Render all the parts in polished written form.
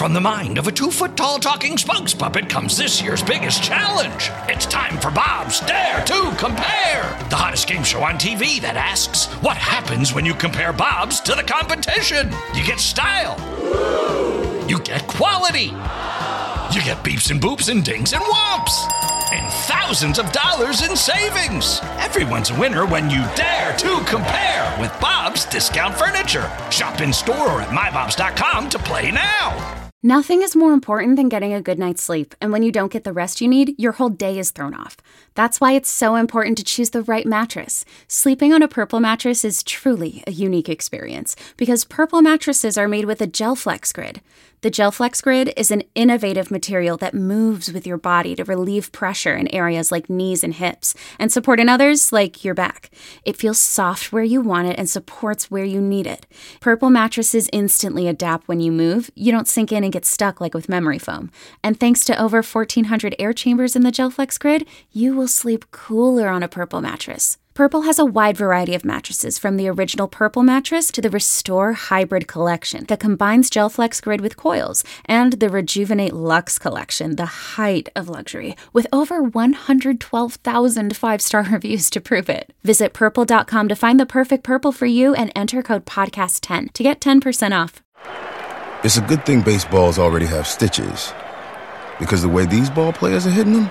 from the mind of a 2-foot-tall talking spokes puppet comes this year's biggest challenge. It's time for Bob's Dare to Compare, the hottest game show on TV that asks, what happens when you compare Bobs to the competition? You get style. You get quality. You get beeps and boops and dings and whomps. And thousands of dollars in savings. Everyone's a winner when you dare to compare with Bob's Discount Furniture. Shop in store or at mybobs.com to play now. Nothing is more important than getting a good night's sleep, and when you don't get the rest you need, your whole day is thrown off. That's why it's so important to choose the right mattress. Sleeping on a Purple mattress is truly a unique experience, because Purple mattresses are made with a GelFlex Grid. The GelFlex Grid is an innovative material that moves with your body to relieve pressure in areas like knees and hips, and support in others like your back. It feels soft where you want it and supports where you need it. Purple mattresses instantly adapt when you move. You don't sink in and get stuck like with memory foam. And thanks to over 1,400 air chambers in the GelFlex Grid, you will sleep cooler on a Purple mattress. Purple has a wide variety of mattresses, from the original Purple mattress to the Restore Hybrid collection that combines GelFlex Grid with coils, and the Rejuvenate Luxe collection, the height of luxury, with over 112,000 5-star reviews to prove it. Visit Purple.com to find the perfect Purple for you and enter code PODCAST10 to get 10% off. It's a good thing baseballs already have stitches, because the way these ball players are hitting them,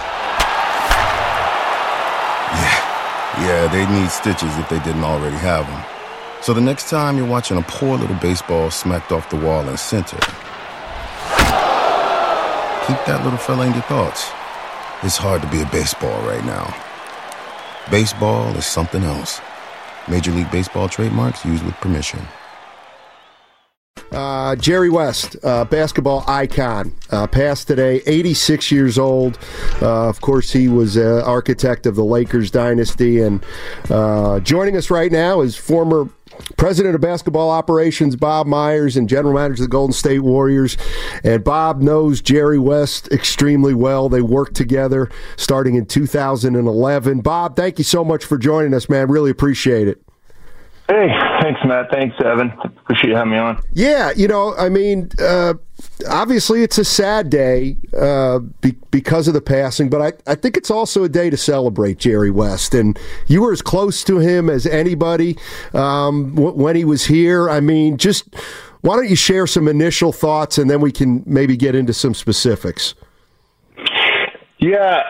yeah, they need stitches if they didn't already have them. So the next time you're watching a poor little baseball smacked off the wall in center, keep that little fella in your thoughts. It's hard to be a baseball right now. Baseball is something else. Major League Baseball trademarks used with permission. Jerry West, basketball icon, passed today, 86 years old. Of course, he was architect of the Lakers dynasty. And joining us right now is former president of basketball operations, Bob Myers, and general manager of the Golden State Warriors. And Bob knows Jerry West extremely well. They worked together starting in 2011. Bob, thank you so much for joining us, man. Really appreciate it. Hey, thanks, Matt. Thanks, Evan. Appreciate you having me on. Yeah, obviously it's a sad day because of the passing, but I think it's also a day to celebrate Jerry West. And you were as close to him as anybody when he was here. I mean, just why don't you share some initial thoughts, and then we can maybe get into some specifics. Yeah,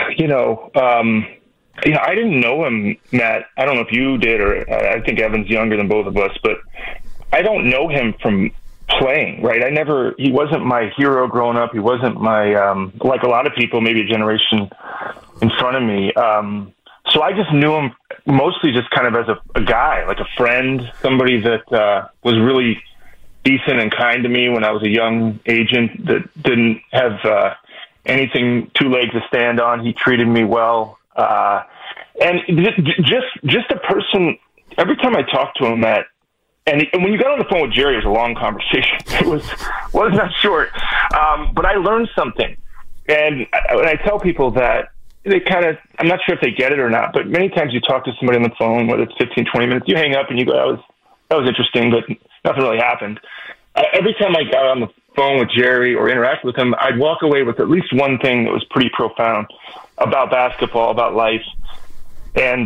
I didn't know him, Matt. I don't know if you did, or I think Evan's younger than both of us, but I don't know him from playing, right? He wasn't my hero growing up. He wasn't my, like a lot of people, maybe a generation in front of me. So I just knew him mostly just kind of as a guy, like a friend, somebody that was really decent and kind to me when I was a young agent that didn't have anything, 2 legs to stand on. He treated me well. And just a person, every time I talked to him, Matt, and when you got on the phone with Jerry, it was a long conversation. It was not short. But I learned something. And when I tell people that, they I'm not sure if they get it or not, but many times you talk to somebody on the phone, whether it's 15, 20 minutes, you hang up and you go, that was interesting, but nothing really happened. Every time I got on the phone with Jerry or interact with him, I'd walk away with at least one thing that was pretty profound about basketball, about life. And,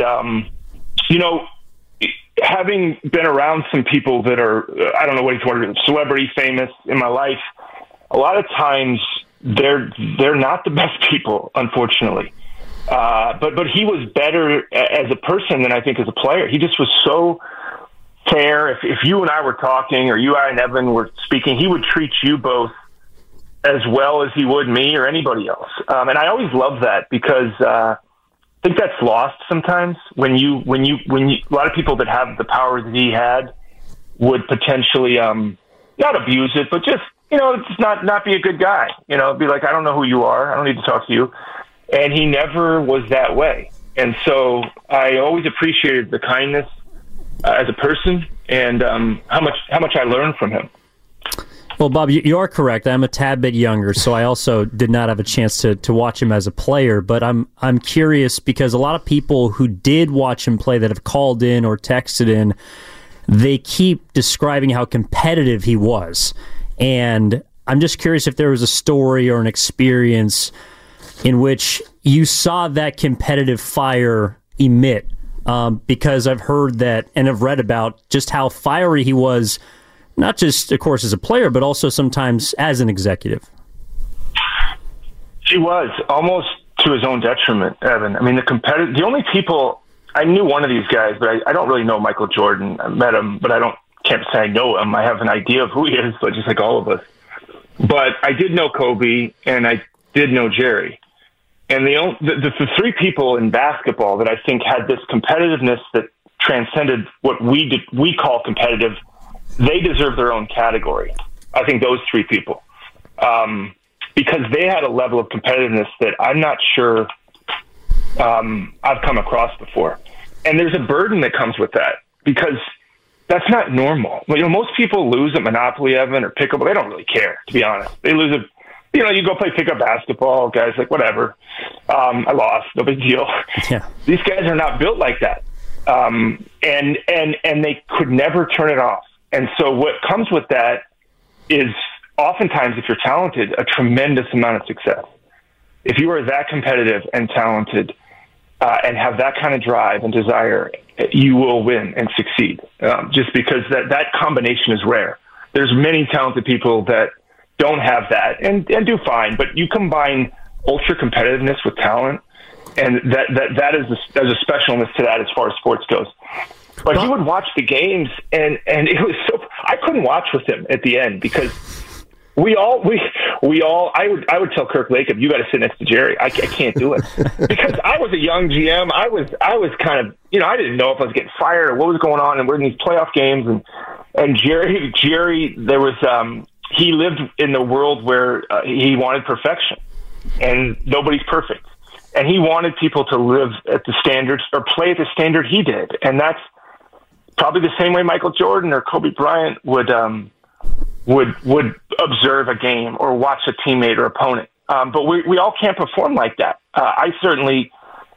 having been around some people that are, I don't know what you want to do, celebrity famous in my life, a lot of times they're not the best people, unfortunately. But he was better as a person than I think as a player. He just was so fair. If you and I were talking, or you, I, and Evan were speaking, he would treat you both as well as he would me or anybody else. And I always love that, because I think that's lost sometimes when you a lot of people that have the power that he had would potentially not abuse it, but just just not be a good guy. Be like, I don't know who you are, I don't need to talk to you. And he never was that way. And so I always appreciated the kindness as a person, and how much I learned from him. Well, Bob, you are correct. I'm a tad bit younger, so I also did not have a chance to watch him as a player. But I'm curious, because a lot of people who did watch him play that have called in or texted in, they keep describing how competitive he was. And I'm just curious if there was a story or an experience in which you saw that competitive fire emit, because I've heard that and have read about just how fiery he was, not just, of course, as a player, but also sometimes as an executive. He was almost to his own detriment, Evan. I mean, the only people, I knew one of these guys, but I don't really know Michael Jordan. I met him, but can't say I know him. I have an idea of who he is, but just like all of us. But I did know Kobe, and I did know Jerry. And the three people in basketball that I think had this competitiveness that transcended what we call competitive, they deserve their own category. I think those three people. Because they had a level of competitiveness that I'm not sure I've come across before. And there's a burden that comes with that, because that's not normal. Most people lose at Monopoly, Evan, or pickleball. They don't really care, to be honest. They lose you go play pickup basketball, guys, like, whatever. I lost, no big deal. Yeah. These guys are not built like that. And they could never turn it off. And so what comes with that is oftentimes, if you're talented, a tremendous amount of success. If you are that competitive and talented and have that kind of drive and desire, you will win and succeed, just because that combination is rare. There's many talented people that don't have that and do fine, but you combine ultra competitiveness with talent, and that is there's a specialness to that as far as sports goes. But he would watch the games, and it was so I couldn't watch with him at the end, because we all I would tell Kirk Lacob, you got to sit next to Jerry. I can't do it, because I was a young GM. I was kind of, I didn't know if I was getting fired or what was going on, and we're in these playoff games, and Jerry there was he lived in the world where he wanted perfection, and nobody's perfect, and he wanted people to live at the standards or play at the standard he did, and that's probably the same way Michael Jordan or Kobe Bryant would observe a game or watch a teammate or opponent. But we all can't perform like that. I certainly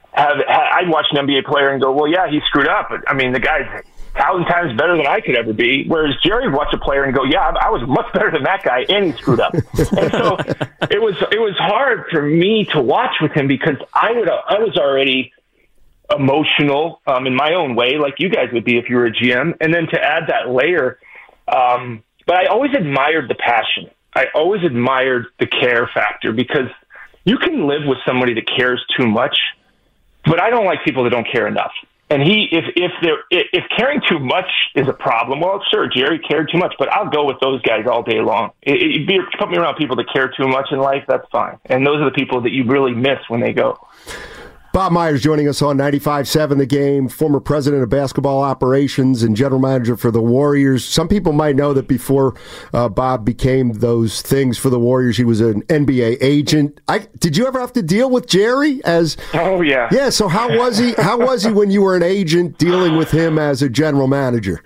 I'd watch an NBA player and go, well, yeah, he screwed up, but I mean, the guy's 1,000 times better than I could ever be. Whereas Jerry would watch a player and go, yeah, I was much better than that guy, and he screwed up. And so it was hard for me to watch with him, because I was already emotional in my own way, like you guys would be if you were a GM, and then to add that layer. But I always admired the passion. I always admired the care factor, because you can live with somebody that cares too much, but I don't like people that don't care enough. And if caring too much is a problem, well, sure, Jerry cared too much, but I'll go with those guys all day long. Put me around people that care too much in life, that's fine. And those are the people that you really miss when they go. Bob Myers joining us on 95.7 The Game, former president of basketball operations and general manager for the Warriors. Some people might know that before Bob became those things for the Warriors, he was an NBA agent. Did you ever have to deal with Jerry? Oh, yeah. Yeah, so how was he when you were an agent dealing with him as a general manager?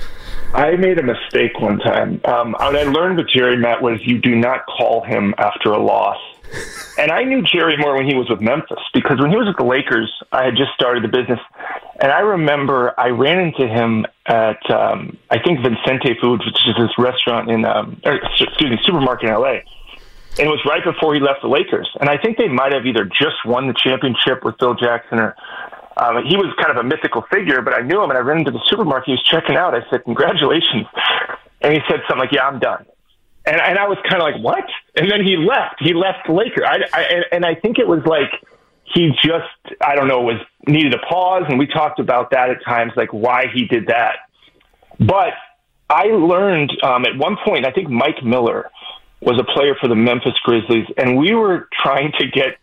I made a mistake one time. What I learned with Jerry, Matt, was you do not call him after a loss. And I knew Jerry more when he was with Memphis, because when he was with the Lakers, I had just started the business. And I remember I ran into him at, I think, Vincente Foods, which is this restaurant supermarket in LA. And it was right before he left the Lakers. And I think they might have either just won the championship with Phil Jackson, or he was kind of a mythical figure, but I knew him, and I ran into the supermarket. He was checking out. I said, congratulations. And he said something like, yeah, I'm done. And I was kind of like, what? And then he left. He left the Lakers. And I think it was like he just, I don't know, needed a pause. And we talked about that at times, like why he did that. But I learned at one point, I think Mike Miller was a player for the Memphis Grizzlies, and we were trying to get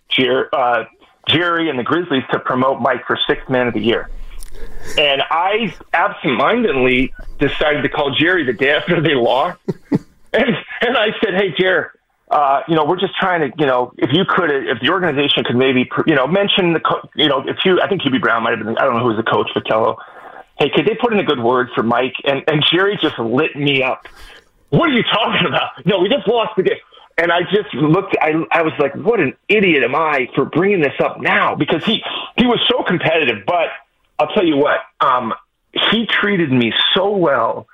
Jerry and the Grizzlies to promote Mike for Sixth Man of the Year. And I absentmindedly decided to call Jerry the day after they lost. And I said, hey, Jerry, we're just trying to, if the organization could maybe, mention I think Hubie Brown might have been, I don't know who was the coach, Vitello. Hey, could they put in a good word for Mike? And Jerry just lit me up. What are you talking about? No, we just lost the game. And I just looked, I was like, what an idiot am I for bringing this up now? Because he was so competitive, but I'll tell you what, he treated me so well.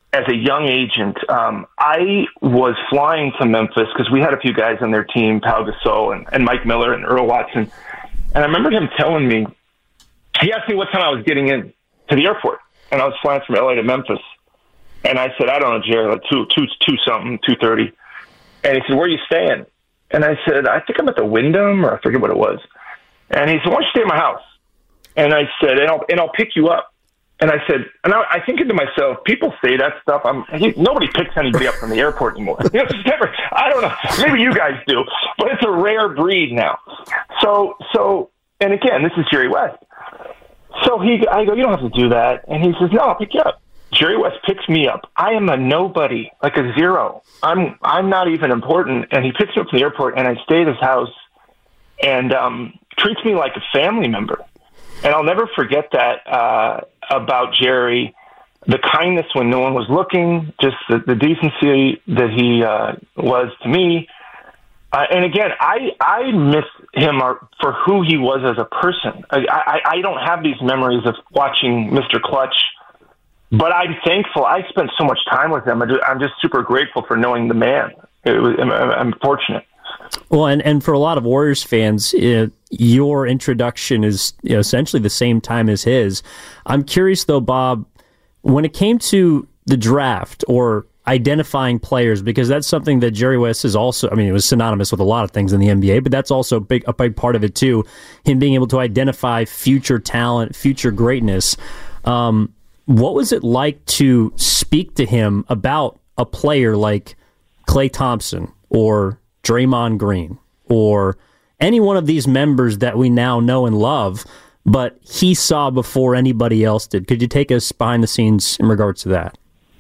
as a young agent, I was flying to Memphis because we had a few guys on their team, Pau Gasol and Mike Miller and Earl Watson. And I remember him telling me, he asked me what time I was getting in to the airport. And I was flying from LA to Memphis. And I said, I don't know, Jerry, like 2:30. And he said, where are you staying? And I said, I think I'm at the Wyndham, or I forget what it was. And he said, why don't you stay at my house? And I said, and I'll pick you up. And I said, and I think to myself, people say that stuff. Nobody picks anybody up from the airport anymore. It's never, I don't know. Maybe you guys do, but it's a rare breed now. So, and again, this is Jerry West. So I go, you don't have to do that. And he says, no, I'll pick you up. Jerry West picks me up. I am a nobody, like a zero. I'm not even important. And he picks me up from the airport, and I stay at his house, and treats me like a family member. And I'll never forget that about Jerry, the kindness when no one was looking, just the decency that he was to me. And again, I miss him for who he was as a person. I don't have these memories of watching Mr. Clutch, but I'm thankful. I spent so much time with him. I'm just super grateful for knowing the man. I'm fortunate. Well, and for a lot of Warriors fans, your introduction is essentially the same time as his. I'm curious, though, Bob, when it came to the draft or identifying players, because that's something that Jerry West is also, it was synonymous with a lot of things in the NBA, but that's also a big part of it, too, him being able to identify future talent, future greatness. What was it like to speak to him about a player like Klay Thompson or Draymond Green or any one of these members that we now know and love, but he saw before anybody else did? Could you take us behind the scenes in regards to that?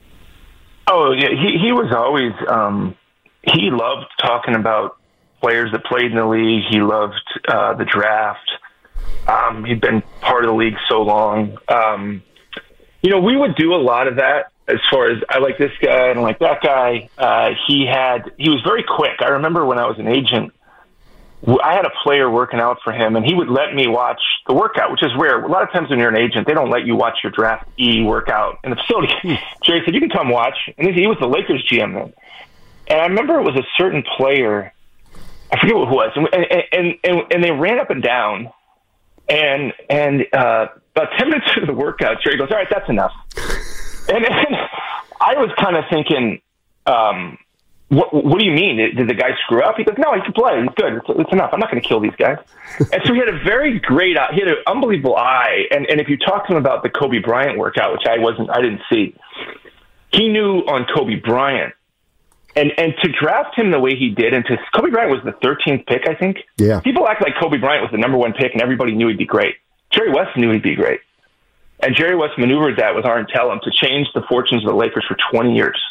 Oh, yeah. He was always, he loved talking about players that played in the league. He loved the draft. He'd been part of the league so long. We would do a lot of that. As far as I like this guy, I don't like that guy. He was very quick. I remember when I was an agent, I had a player working out for him, and he would let me watch the workout, which is rare. A lot of times when you're an agent, they don't let you watch your draftee workout in the facility. Jerry said, you can come watch. And he was the Lakers GM then. And I remember it was a certain player, I forget who it was, and they ran up and down, and about 10 minutes into the workout, Jerry goes, all right, that's enough. And I was kind of thinking, what do you mean? Did the guy screw up? He goes, no, he can play. He's good. It's enough. I'm not going to kill these guys. And so he had a very great eye. He had an unbelievable eye. And if you talk to him about the Kobe Bryant workout, which I didn't see, he knew on Kobe Bryant. And to draft him the way he did, Kobe Bryant was the 13th pick, I think. Yeah. People act like Kobe Bryant was the number one pick and everybody knew he'd be great. Jerry West knew he'd be great. And Jerry West maneuvered that with Arn Tellem to change the fortunes of the Lakers for 20 years.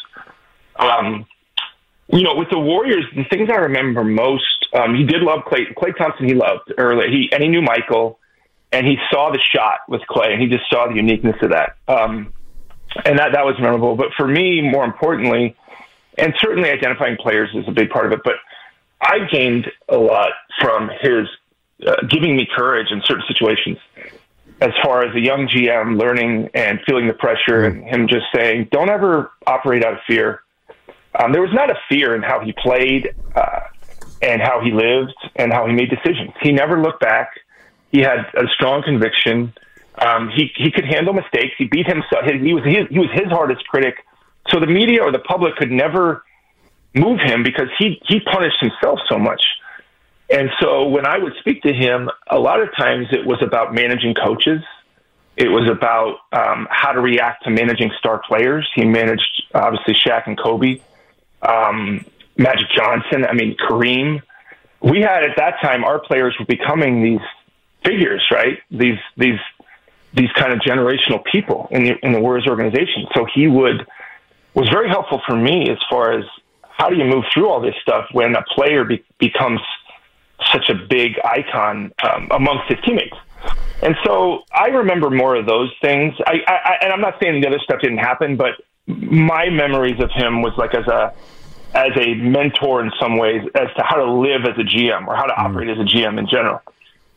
With the Warriors, the things I remember most, he did love Klay Thompson. He loved early. He knew Michael, and he saw the shot with Klay, and he just saw the uniqueness of that. And that was memorable. But for me, more importantly, and certainly identifying players is a big part of it, but I gained a lot from his giving me courage in certain situations. As far as a young GM learning and feeling the pressure, and him just saying, don't ever operate out of fear. There was not a fear in how he played and how he lived and how he made decisions. He never looked back. He had a strong conviction. He could handle mistakes. He beat himself. He was his hardest critic. So the media or the public could never move him because he punished himself so much. And so when I would speak to him, a lot of times it was about managing coaches. It was about how to react to managing star players. He managed, obviously, Shaq and Kobe, Magic Johnson, Kareem. We had, at that time, our players were becoming these figures, right? These kind of generational people in the Warriors organization. So he was very helpful for me as far as how do you move through all this stuff when a player becomes such a big icon amongst his teammates. And so I remember more of those things. And I'm not saying the other stuff didn't happen, but my memories of him was like as a mentor in some ways as to how to live as a GM or how to operate as a GM in general.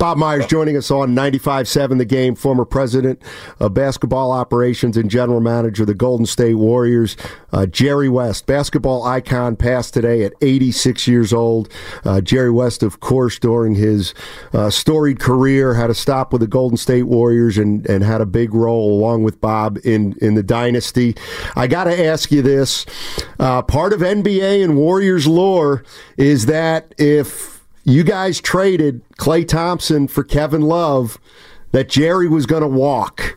Bob Myers joining us on 95.7 The Game, former president of basketball operations and general manager of the Golden State Warriors. Jerry West, basketball icon, passed today at 86 years old. Jerry West, of course, during his storied career, had a stop with the Golden State Warriors and had a big role, along with Bob, in the dynasty. I got to ask you this. Part of NBA and Warriors lore is that if you guys traded Klay Thompson for Kevin Love, that Jerry was going to walk.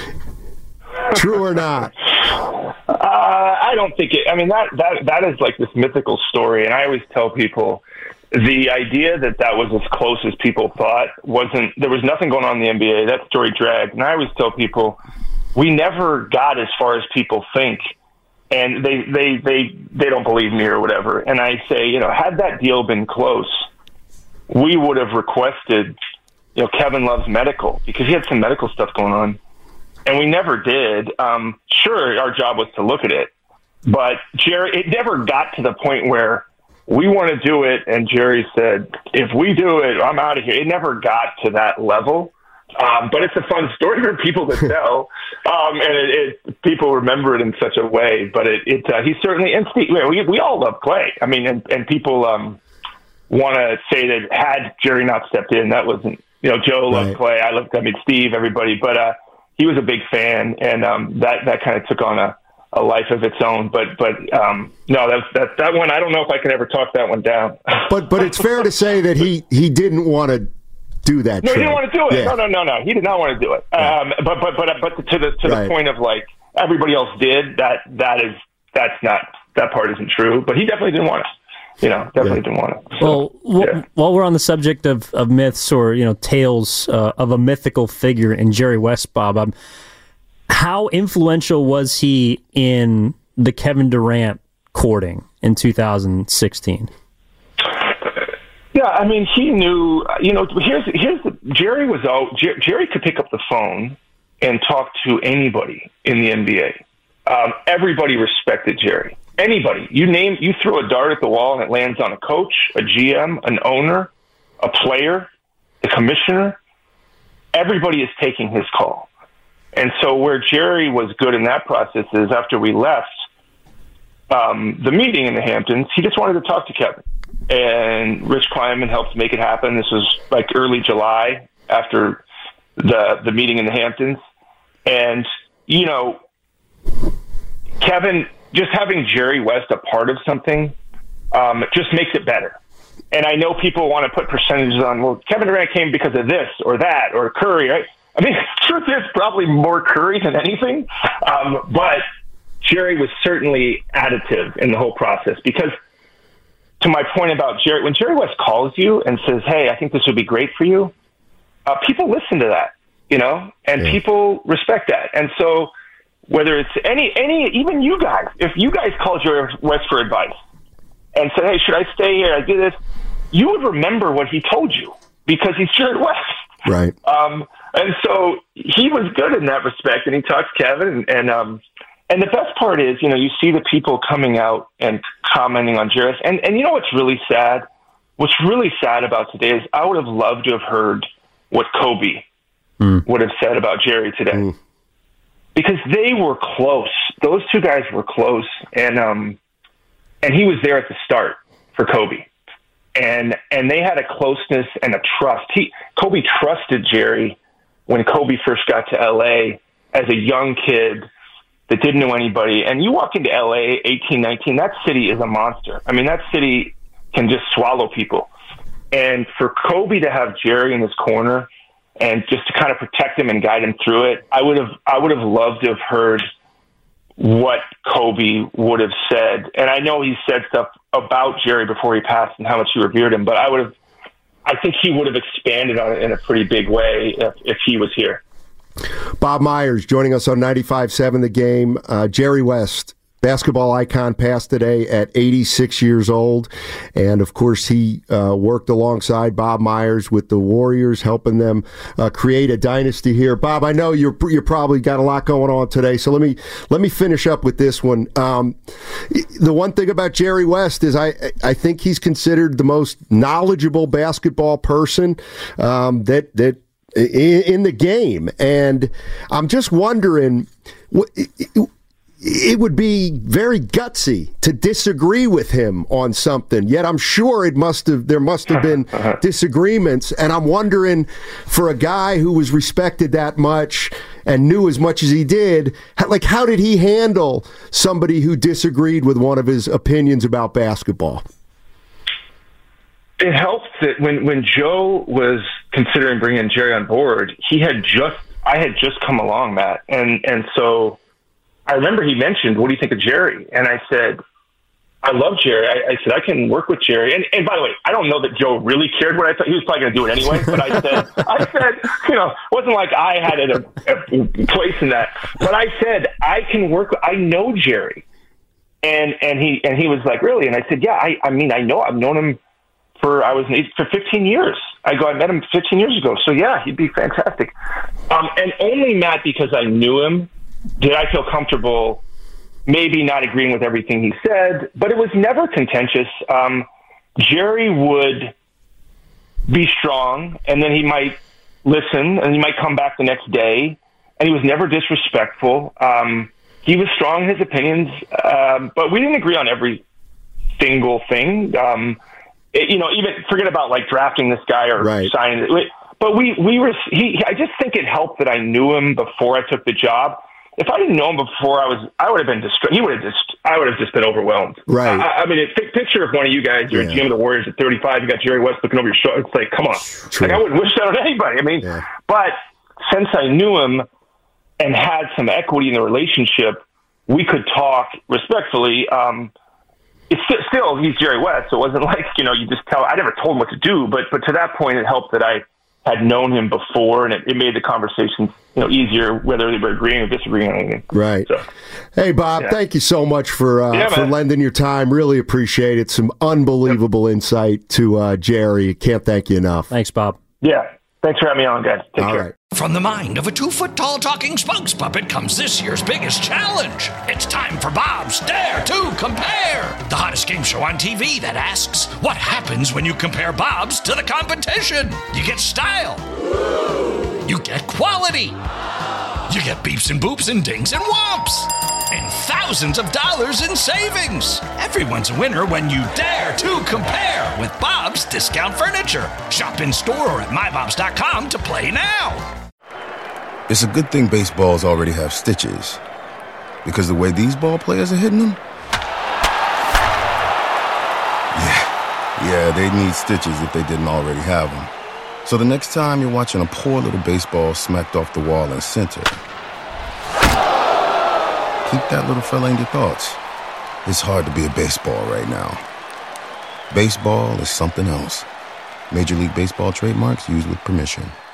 True or not? I don't think it. I mean, that is like this mythical story, and I always tell people the idea that was as close as people thought wasn't. There was nothing going on in the NBA. That story dragged, and I always tell people we never got as far as people think, and they don't believe me or whatever. And I say, had that deal been close, we would have requested, Kevin Love's medical, because he had some medical stuff going on, and we never did. Sure, our job was to look at it, but Jerry, it never got to the point where we want to do it, and Jerry said, if we do it, I'm out of here. It never got to that level, but it's a fun story for people to tell, and people remember it in such a way. But he certainly, and Steve, we all love Klay. I mean, and people want to say that had Jerry not stepped in, that wasn't, Joe loved Klay, Steve, everybody, but he was a big fan, and that kind of took on a life of its own. But no, that one, I don't know if I can ever talk that one down. But it's fair to say that he didn't want to do that. No, he didn't want to do it. Yeah. No, he did not want to do it. But to the point of like everybody else did, that part isn't true. But he definitely didn't want it. Didn't want it. So, while we're on the subject of myths or, tales of a mythical figure in Jerry West, Bob, how influential was he in the Kevin Durant courting in 2016? Yeah, I mean, he knew, Jerry Jerry could pick up the phone and talk to anybody in the NBA. Everybody respected Jerry. Anybody. You throw a dart at the wall and it lands on a coach, a GM, an owner, a player, the commissioner. Everybody is taking his call. And so where Jerry was good in that process is after we left the meeting in the Hamptons, he just wanted to talk to Kevin. And Rich Kleiman helped make it happen. This was like early July after the meeting in the Hamptons. And, Kevin, just having Jerry West a part of something just makes it better. And I know people want to put percentages on, well, Kevin Durant came because of this or that or Curry, right? I mean, the truth is probably more Curry than anything. But Jerry was certainly additive in the whole process because, to my point about Jerry, when Jerry West calls you and says, hey, I think this would be great for you, people listen to that, and people respect that. And so whether it's any, even you guys, if you guys called Jerry West for advice and said, hey, should I stay here? I do this, you would remember what he told you because he's Jerry West. Right. And so he was good in that respect, and he talked to Kevin, and the best part is, you see the people coming out and commenting on Jerry. And what's really sad? What's really sad about today is I would have loved to have heard what Kobe would have said about Jerry today. Because they were close. Those two guys were close. And he was there at the start for Kobe. And they had a closeness and a trust. Kobe trusted Jerry when Kobe first got to LA as a young kid that didn't know anybody. And you walk into LA, 18, 19, that city is a monster. I mean, that city can just swallow people. And for Kobe to have Jerry in his corner and just to kind of protect him and guide him through it, I would have loved to have heard what Kobe would have said. And I know he said stuff about Jerry before he passed and how much he revered him, but I think he would have expanded on it in a pretty big way if he was here. Bob Myers joining us on 95.7 The Game. Jerry West, basketball icon passed today at 86 years old. And, of course, he worked alongside Bob Myers with the Warriors, helping them create a dynasty here. Bob, I know you're probably got a lot going on today, so let me finish up with this one. The one thing about Jerry West is I think he's considered the most knowledgeable basketball person that in the game. And I'm just wondering, it would be very gutsy to disagree with him on something, yet I'm sure there must have been disagreements. And I'm wondering, for a guy who was respected that much and knew as much as he did, how did he handle somebody who disagreed with one of his opinions about basketball? It helps that when Joe was considering bringing Jerry on board, I had just come along, Matt, and so I remember he mentioned, "What do you think of Jerry?" And I said, "I love Jerry." I said, "I can work with Jerry." And by the way, I don't know that Joe really cared what I thought. He was probably going to do it anyway. But I said, it wasn't like I had a place in that. But I said, "I can work. I know Jerry." And he was like, "Really?" And I said, "Yeah. I mean, I know. I've known him for 15 years." I met him 15 years ago. So yeah, he'd be fantastic. And only, Matt, because I knew him, did I feel comfortable maybe not agreeing with everything he said, but it was never contentious. Jerry would be strong, and then he might listen, and he might come back the next day, and he was never disrespectful. He was strong in his opinions, but we didn't agree on every single thing. Even forget about like drafting this guy or signing it. But I just think it helped that I knew him before I took the job. If I didn't know him before, I would have been distraught. I would have just been overwhelmed. Right. I mean, picture if one of you guys, you're a GM of the Warriors at 35, you got Jerry West looking over your shoulder. It's like, come on. True. Like, I wouldn't wish that on anybody. I mean, but since I knew him and had some equity in the relationship, we could talk respectfully. It's still, he's Jerry West, so it wasn't like, you just tell. I never told him what to do, but to that point, it helped that I had known him before, and it made the conversations easier, whether they were agreeing or disagreeing on anything. Right. So, hey, Bob, thank you so much for lending your time. Really appreciate it. Some unbelievable insight to Jerry. Can't thank you enough. Thanks, Bob. Yeah. Thanks for having me on, guys. Take care. Right. From the mind of a 2-foot-tall talking spokes puppet comes this year's biggest challenge. It's time for Bob's Dare to Compare, the hottest game show on TV that asks, what happens when you compare Bob's to the competition? You get style. You get quality. You get beeps and boops and dings and whomps. And thousands of dollars in savings. Everyone's a winner when you dare to compare with Bob's Discount Furniture. Shop in store or at mybobs.com to play now. It's a good thing baseballs already have stitches, because the way these ball players are hitting them, yeah, they need stitches if they didn't already have them. So the next time you're watching a poor little baseball smacked off the wall in center, keep that little fella in your thoughts. It's hard to be a baseball right now. Baseball is something else. Major League Baseball trademarks used with permission.